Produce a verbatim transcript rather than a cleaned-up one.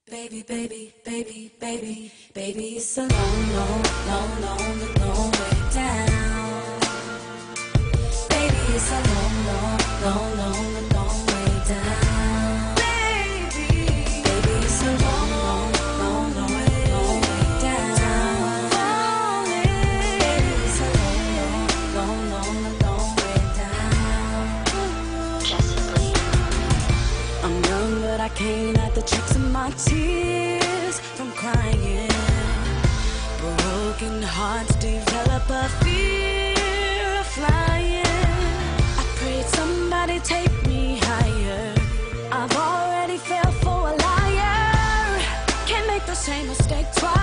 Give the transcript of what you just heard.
Baby, baby, baby, baby, baby, it's a long, long, long, long, long way down. Baby, it's a long, long, long, long, long way down. Baby, baby, it's a long, long, long, long, long way down. Falling. Baby, it's a long, long, long, long, long way down. Jessie Lee. I'm young, but I can't hide the tricks of my tears from crying. Broken hearts develop a fear of flying. I prayed somebody take me higher. I've already fell for a liar. Can't make the same mistake twice.